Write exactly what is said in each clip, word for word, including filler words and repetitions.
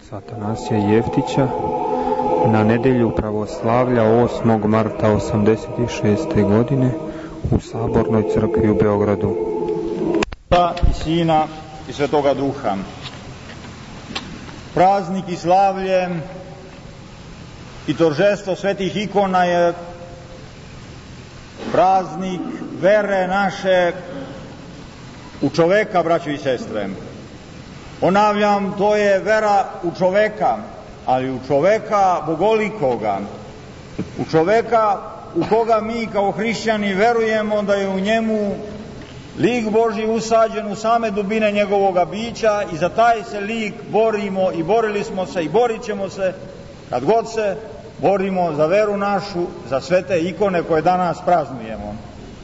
Atanasija Jeftića na nedjelju pravoslavlja osmog marta osamdeset šeste. godine u Sabornoj crkvi u Beogradu. I Sina i Svetoga Duha. Praznik i slavlje i торжество svetih ikona je praznik vere naše u čoveka, braćo i sestre. Ponavljam, to je vera u čoveka, ali u čoveka bogolikoga, u čoveka u koga mi kao hrišćani verujemo da je u njemu lik Božji usađen u same dubine njegovoga bića i za taj se lik borimo i borili smo se i borit ćemo se kad god se borimo za veru našu, za sve te ikone koje danas praznujemo.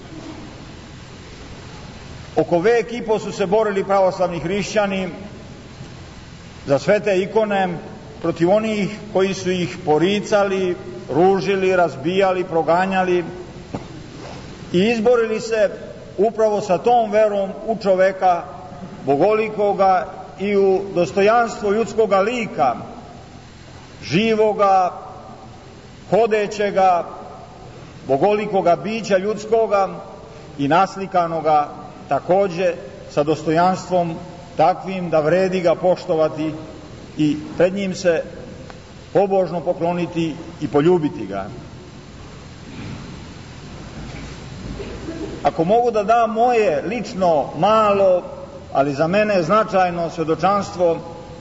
Oko vek i po su se borili pravoslavni hrišćani za sve te ikone protiv onih koji su ih poricali, ružili, razbijali, proganjali i izborili se upravo sa tom verom u čoveka bogolikoga i u dostojanstvo ljudskoga lika, živoga, hodećega, bogolikoga bića ljudskoga i naslikanoga takođe sa dostojanstvom takvim da vredi ga poštovati i pred njim se pobožno pokloniti i poljubiti ga. Ako mogu da dam moje lično, malo, ali za mene značajno svjedočanstvo,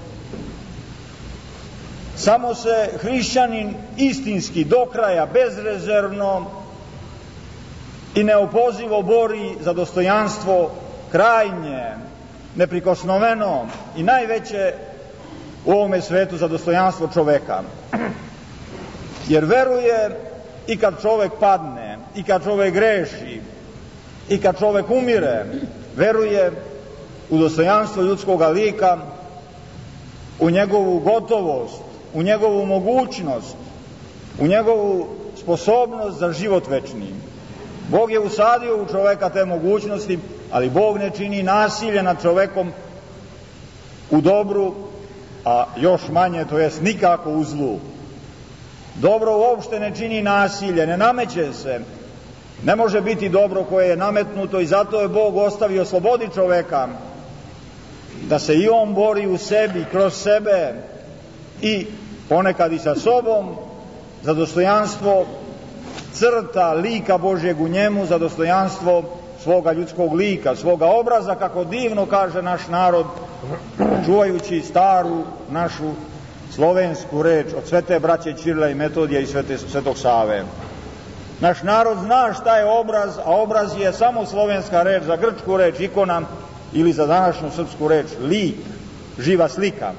samo se hrišćanin istinski, do kraja, bezrezervno i neopozivo bori za dostojanstvo krajnje, neprikosnoveno i najveće u ovome svetu za dostojanstvo čoveka. Jer veruje i kad čovek padne, i kad čovek greši, i kad čovek umire, veruje u dostojanstvo ljudskoga lika, u njegovu gotovost, u njegovu mogućnost, u njegovu sposobnost za život večni. Bog je usadio u čoveka te mogućnosti, ali Bog ne čini nasilje nad čovekom u dobru, a još manje, to jest nikako u zlu. Dobro uopšte ne čini nasilje, ne nameće se. Ne može biti dobro koje je nametnuto i zato je Bog ostavio slobodi čoveka da se i on bori u sebi, kroz sebe i ponekad i sa sobom za dostojanstvo crta lika Božjeg u njemu, za dostojanstvo svoga ljudskog lika, svoga obraza, kako divno kaže naš narod, čuvajući staru našu slovensku reč od svete braće Ćirila i Metodija i svete, svetog Save. Naš narod zna šta je obraz, a obraz je samo slovenska reč za grčku reč ikona ili za današnju srpsku reč lik, živa slika.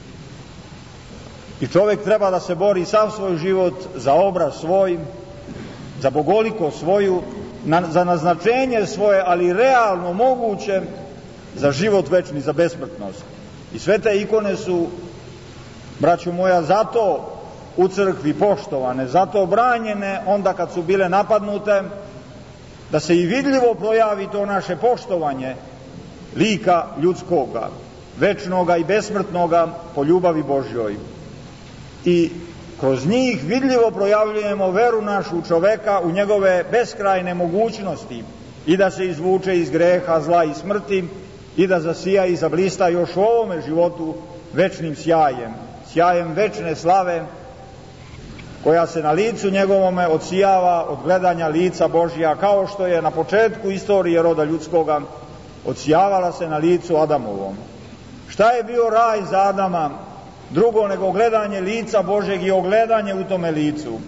I čovjek treba da se bori sav svoj život za obraz svoj, za bogoliko svoju, na, za naznačenje svoje, ali realno moguće za život večni, za besmrtnost. I sve te ikone su, braćo moja, zato u crkvi poštovane, zato branjene onda kad su bile napadnute, da se i vidljivo projavi to naše poštovanje lika ljudskoga, večnoga i besmrtnoga po ljubavi Božjoj. I kroz njih vidljivo projavljujemo veru našu čoveka u njegove beskrajne mogućnosti i da se izvuče iz greha, zla i smrti i da zasija i zablista još u ovome životu večnim sjajem, sjajem večne slave koja se na licu njegovome odsijava od gledanja lica Božja, kao što je na početku istorije roda ljudskoga odsijavala se na licu Adamovom. Šta je bio raj za Adama drugo nego gledanje lica Božjeg i ogledanje u tome licu?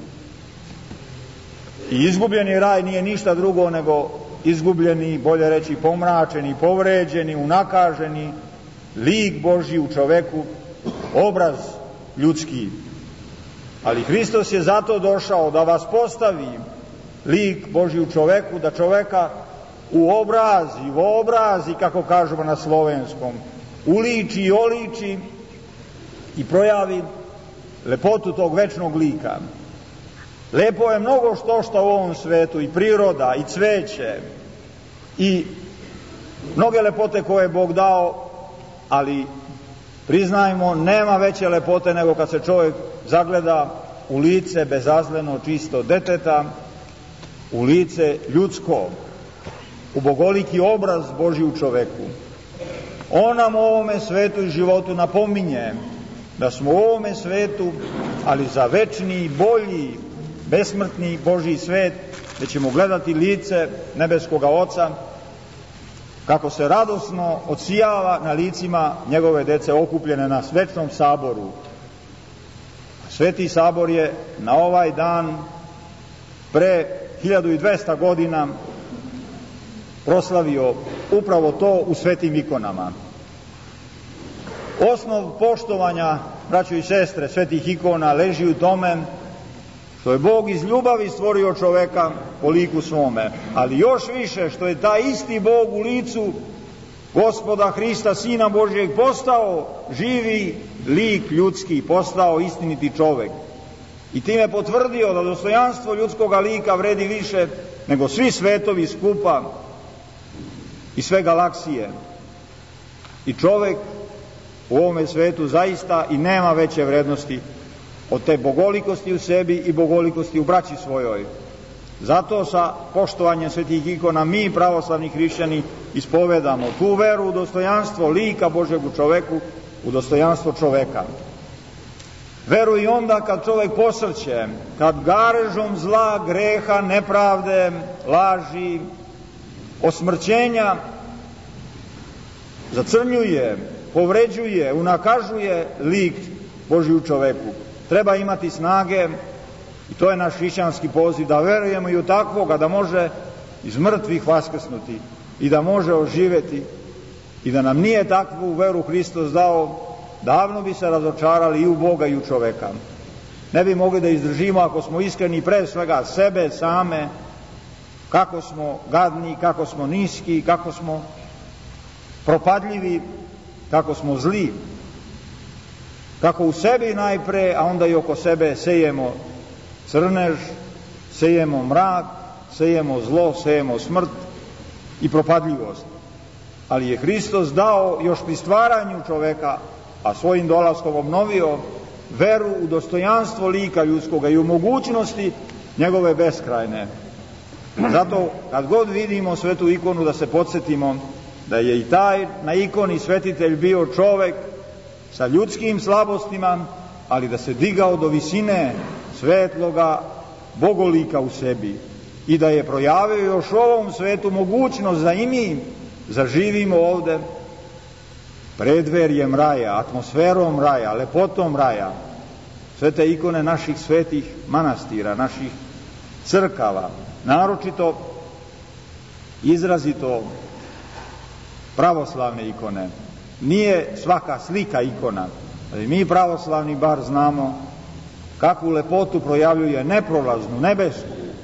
I izgubljeni raj nije ništa drugo nego izgubljeni, bolje reći pomračeni, povređeni, unakaženi lik Božji u čoveku, obraz ljudski. Ali Hristos je zato došao da vas postavi lik Božji u čoveku, da čoveka uobrazi, voobrazi, kako kažemo na slovenskom, uliči i oliči i projavi lepotu tog večnog lika. Lepo je mnogo što što u ovom svetu, i priroda, i cveće, i mnoge lepote koje je Bog dao, ali Priznajmo, nema veće lepote nego kad se čovjek zagleda u lice bezazleno, čisto deteta, u lice ljudsko, u bogoliki obraz Božji u čoveku. On nam u ovome svetu i životu napominje da smo u ovome svetu, ali za večni, bolji, besmrtni Božji svet, gdje ćemo gledati lice nebeskoga Oca, kako se radosno odsijava na licima njegove dece okupljene na večnom saboru. Sveti sabor je na ovaj dan pre hiljadu dvesta godina proslavio upravo to u svetim ikonama. Osnov poštovanja, braćo i sestre, svetih ikona leži u tome što je Bog iz ljubavi stvorio čoveka po liku svome, ali još više što je taj isti Bog u licu Gospoda Hrista, Sina Božjeg, postao živi lik ljudski, postao istiniti čovek. I time potvrdio da dostojanstvo ljudskoga lika vredi više nego svi svetovi skupa i sve galaksije. I čovek u ovome svetu zaista i nema veće vrednosti od te bogolikosti u sebi i bogolikosti u braći svojoj. Zato sa poštovanjem svetih ikona mi, pravoslavni hrišćani, ispovedamo tu veru u dostojanstvo lika Božeg u čoveku, u dostojanstvo čoveka. Veru i onda kad čovek posrće, kad garežom zla, greha, nepravde, laži, osmrćenja zacrnjuje, povređuje, unakažuje lik Božji u čoveku. Treba imati snage, i to je naš hrišćanski poziv, da verujemo i u takvoga, da može iz mrtvih vaskrsnuti i da može oživeti, i da nam nije takvu veru Hristos dao, davno bi se razočarali i u Boga i u čoveka. Ne bi mogli da izdržimo ako smo iskreni pre svega sebe same, kako smo gadni, kako smo niski, kako smo propadljivi, kako smo zli, kako u sebi najpre, a onda i oko sebe sejemo crnež, sejemo mrak, sejemo zlo, sejemo smrt i propadljivost. Ali je Hristos dao još pri stvaranju čoveka, a svojim dolaskom obnovio veru u dostojanstvo lika ljudskoga i u mogućnosti njegove beskrajne. Zato kad god vidimo svetu ikonu, da se podsjetimo da je i taj na ikoni svetitelj bio čovek sa ljudskim slabostima, ali da se digao do visine svetloga bogolika u sebi i da je projavio još u ovom svetu mogućnost da i mi zaživimo ovde predverjem raja, atmosferom raja, lepotom raja. Sve te ikone naših svetih manastira, naših crkava, naročito izrazito pravoslavne ikone. Nije svaka slika ikona, ali mi pravoslavni bar znamo kakvu lepotu projavljuje neprolaznu, nebesku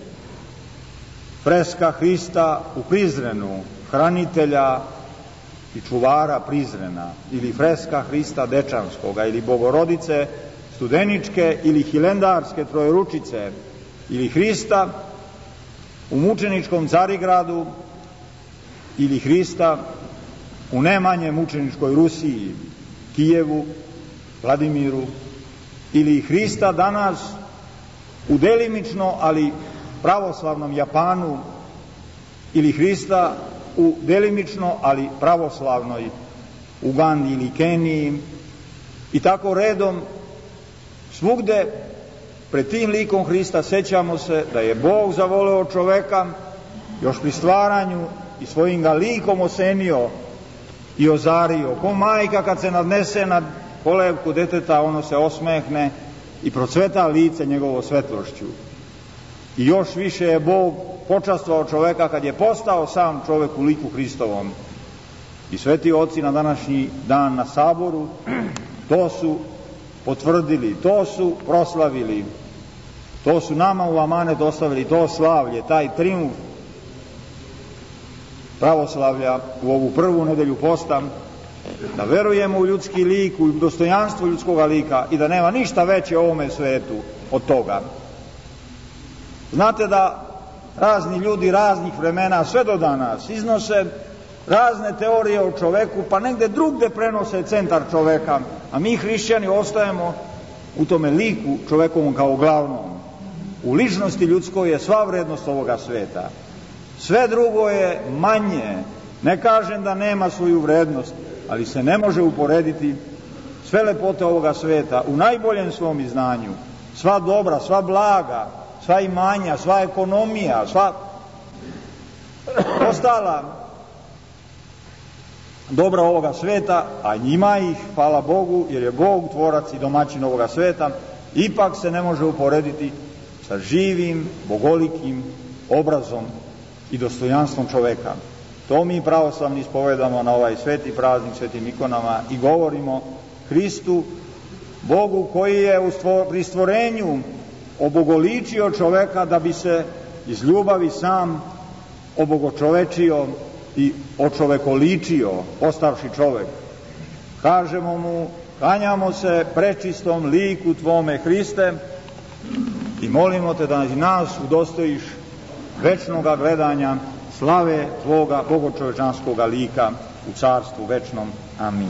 freska Hrista u Prizrenu, hranitelja i čuvara Prizrena, ili freska Hrista Dečanskoga, ili Bogorodice Studeničke, ili Hilendarske Trojeručice, ili Hrista u mučeničkom Carigradu, ili Hrista u nemanje mučeničkoj Rusiji, Kijevu, Vladimiru, ili Hrista danas u delimično, ali pravoslavnom Japanu, ili Hrista u delimično, ali pravoslavnoj Ugandi ili Keniji, i tako redom svugde pred tim likom Hrista sećamo se da je Bog zavoleo čoveka još pri stvaranju i svojim ga likom osenio i ozario. Ko majka kad se nadnese nad kolevku deteta, ono se osmehne i procveta lice njegovo svetlošću. I još više je Bog počastvovao čoveka kad je postao sam čovek u liku Hristovom. I sveti oci na današnji dan na saboru to su potvrdili, to su proslavili, to su nama u amanet ostavili, to slavlje, taj trijumf pravoslavlja u ovu prvu nedelju posta, da verujemo u ljudski lik, u dostojanstvo ljudskoga lika i da nema ništa veće u ovome svetu od toga. Znate da razni ljudi raznih vremena sve do danas iznose razne teorije o čoveku, pa negde drugde prenose centar čoveka, a mi hrišćani ostajemo u tome liku čovekovom kao glavnom. U ličnosti ljudskoj je sva vrednost ovoga sveta. Sve drugo je manje. Ne kažem da nema svoju vrednost, ali se ne može uporediti sve lepote ovoga sveta u najboljem svom izdanju. Sva dobra, sva blaga, sva imanja, sva ekonomija, sva ostala dobra ovoga sveta, a njima ih, hvala Bogu, jer je Bog tvorac i domaćin ovoga sveta, ipak se ne može uporediti sa živim, bogolikim obrazom i dostojanstvom čoveka. To mi pravoslavni ispovedamo na ovaj sveti praznik, svetim ikonama, i govorimo Hristu, Bogu koji je u stvor, pri stvorenju obogoličio čoveka da bi se iz ljubavi sam obogočovečio i očovekoličio, postavši čovek. Kažemo mu, klanjamo se prečistom liku Tvome, Hriste, i molimo Te da nas udostojiš večnoga gledanja slave Tvoga bogočovečanskoga lika u carstvu večnom. Amin.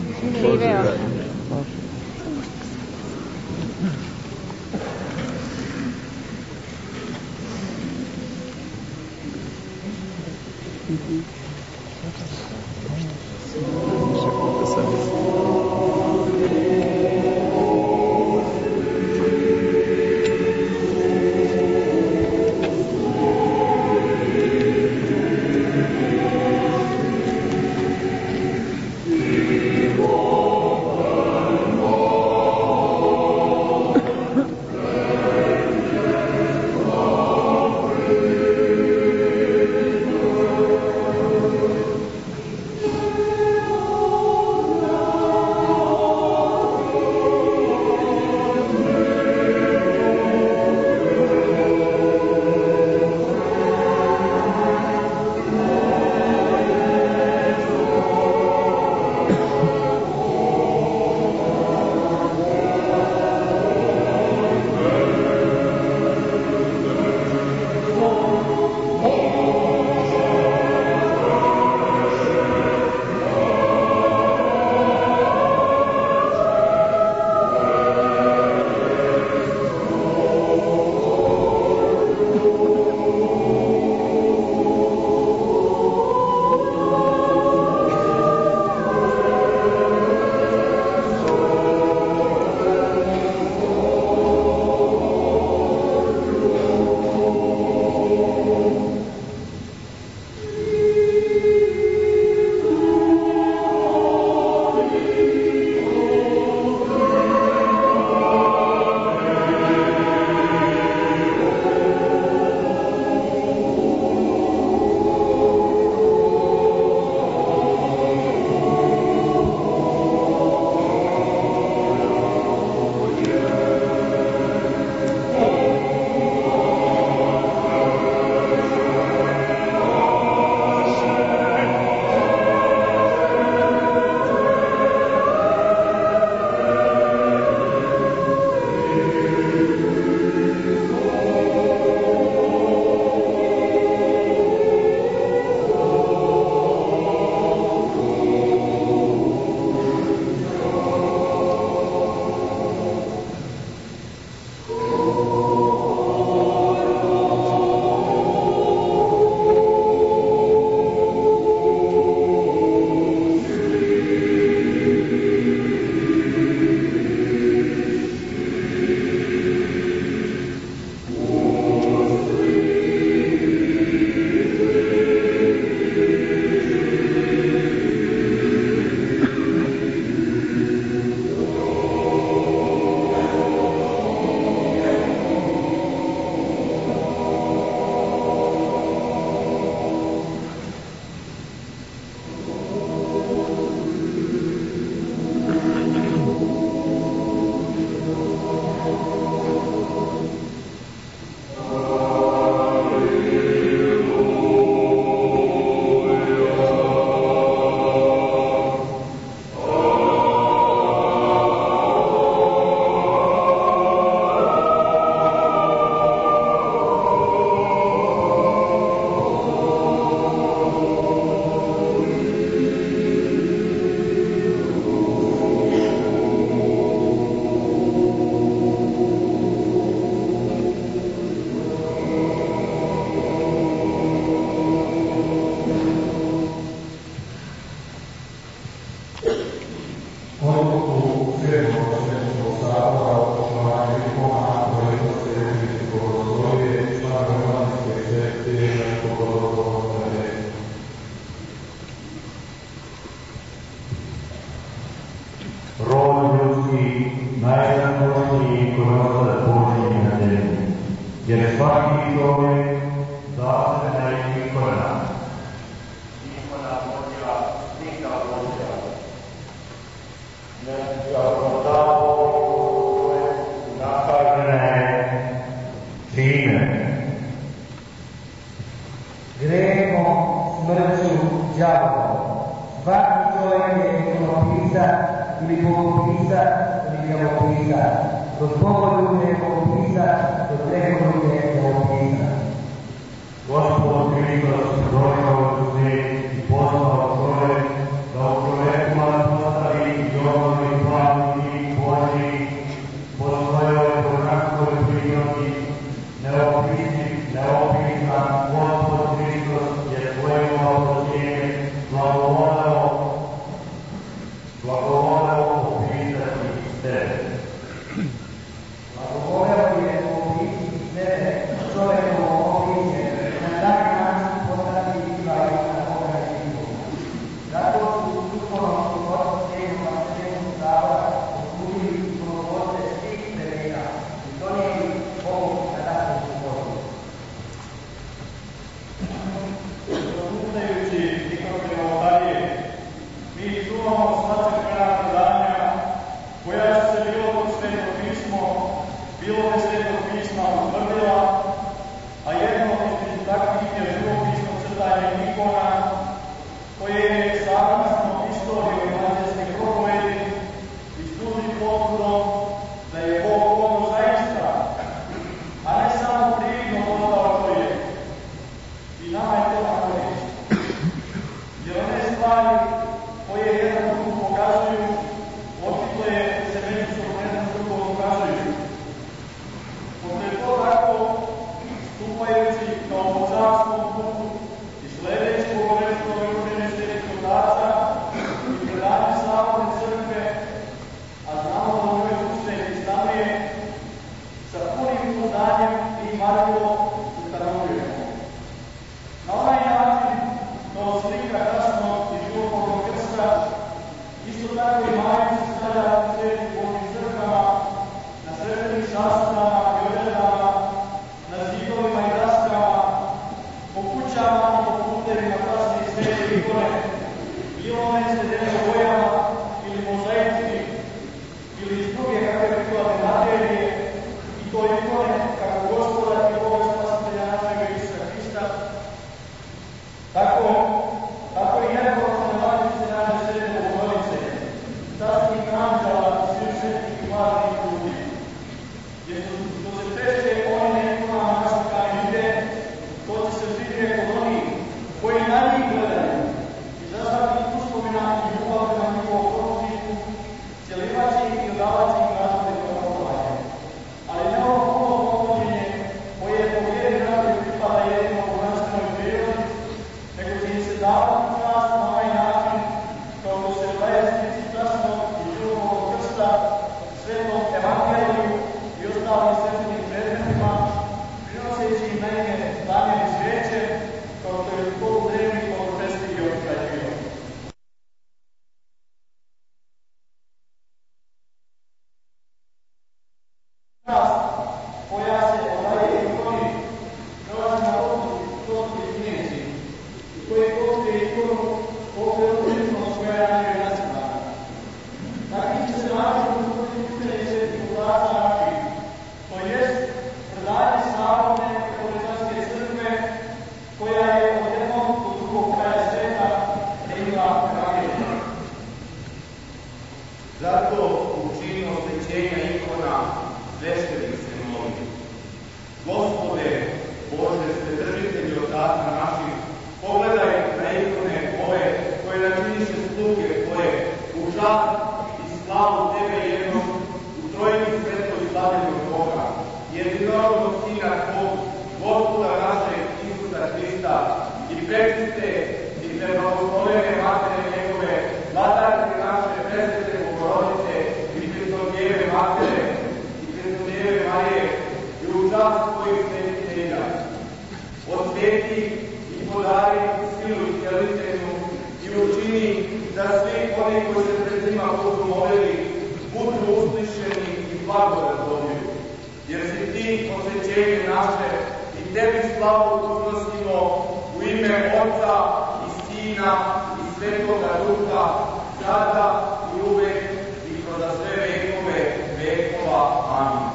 svaki čovjek zasebna ikona. Ikona Božja, slika Božja. Neka protavo koje su nakažene čime. Grehom, smrću, đavolom. Svaki čovjek je ikonopisac ili bogopisac ili djelopisac. Kroz bogoljublje je bogopisac, kroz greholjublje je djelopisac. Gospod Hristos došao u svijet i poslao čovjek da u čovjekima postavi i obnovi plavni Božji po svojoj božanskoj prirodi. Neopisiv, neopisan Gospod Hristos je svojim blagosljenjem blagovoleo, blagovoleo opisati sebe. Blagovoleo je opisati sebe, čovjekovo opiće, na taj način postati izvaj na Boga Hristu. Zato su u duhovnom suprotstavljenju na srednju Sabora osudili i provodite svih vremena i donijeli Bogu na našem subotu. Slušajući Nikofove novotarije, mi čuvamo sva crkvena predanja koja su se bilo kroz Sveto pismo, bilo bez Svetog pisma utvrdila, a jedno između takvih je živopisno crtanje ikona, koje je saglasno istoriju evanđelske propovedi i služi potvrdom da je Bog ono zaista, a ne samo prividno postao čovjek. I nama je to na korist. Jer one stvari koje jedan drugu pokazuju, očito je se međusobno jedan drugo ukazuju. Pošto je to tako, stupajući kao po carskom putu i sledeći bogorečno i učenje svetih otaca i predanje slavne crkve, a znamo da ove uče Hristanije, sa punim poznanjem i marljivo ustanovljujemo. Na ovaj način, kao slika krasnog i životvornog krsta, isto tako i Mariju se stavlja u svetim Božjim crkvama, na svečanim sastavama i odredama, na zidovima i daskama, po kućama i po putevima krasne i svete ikone, bilo one svedene bojama ili mozaički, ili iz druge kakve prikladne materije, i to ikone kako Gospoda i Boga spasitelja našega Isusa Hrista. Tako, tako i neporodne mladice naše Svete Bogorodice, časnih anđela i svih svetih i mladih ljudi. Jer što se češće one ikonama našlikane vide, to će se živije kod onih koji na njih gledaju i zaštati uspomina i ljubav na njihovo proročitvu, cjelivaće ih i odavaće ih razvode kao poklanje. Ali ne ovo puno poklonjenje koje po vjeri našoj pripada jedino božanstvenoj prirodi, nego će im se davati čast na ovaj način, kao što se daje slici časnog i životnog krsta, svetom evangeliju i ostalim svečanim predmetima, prinoseći im na ime damjene sveće, kao što je to u drevni bogočesti i običaj bio. Čast koja se odaje ikoni prelazi na odnos prosti činjenici, koji postoje ikonu postoje odličnost koja je na njoj nacionalna. Takvim će se način utvrditi učenje svetih otaca naših, to jest predanje slavne katoličanske crkve, koja je od jednog do drugog kraja sveta primila evangeliju. Zato u činu osvećenja ikona sveštenik se moli: Gospode, Bože, Vsedržitelju otaca naših, pogledaj na ikone slavu uznosimo u ime Otca i Sina i Svetoga Duha, sada i uvek i kroz sve vekove vekova. Amin.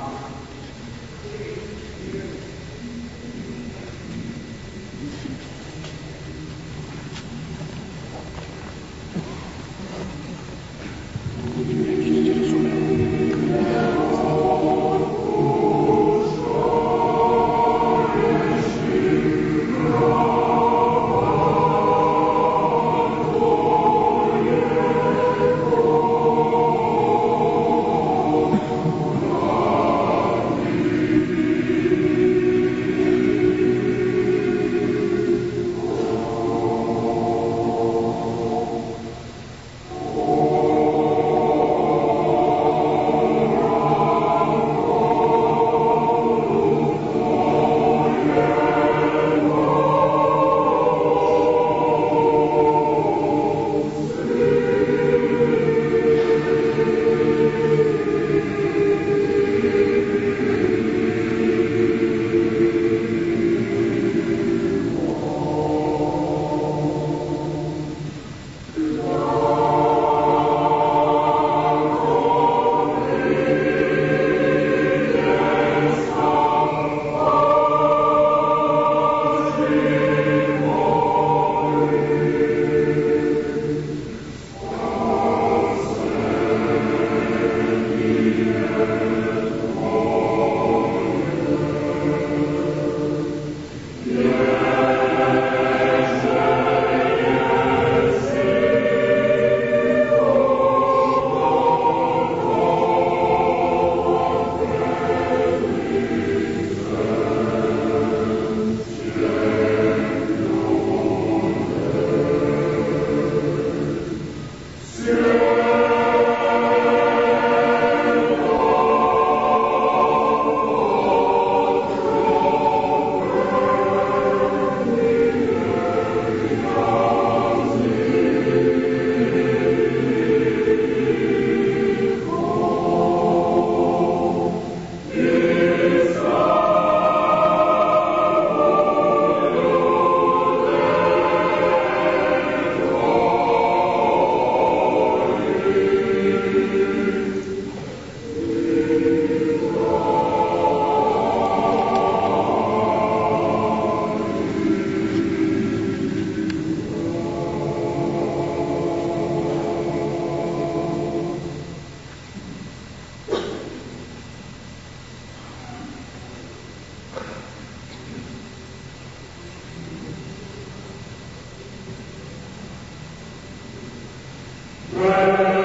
Amen.